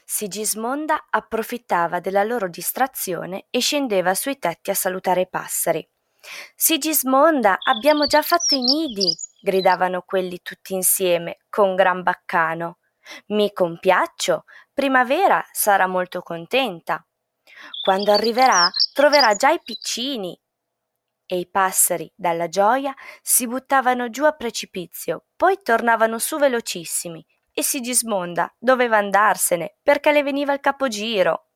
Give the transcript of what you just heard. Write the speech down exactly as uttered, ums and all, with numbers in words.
Sigismonda approfittava della loro distrazione e scendeva sui tetti a salutare i passeri. Sigismonda, abbiamo già fatto i nidi, gridavano quelli tutti insieme, con gran baccano. Mi compiaccio, Primavera sarà molto contenta. Quando arriverà, troverà già i piccini. E i passeri, dalla gioia, si buttavano giù a precipizio, poi tornavano su velocissimi, e Sigismonda doveva andarsene perché le veniva il capogiro.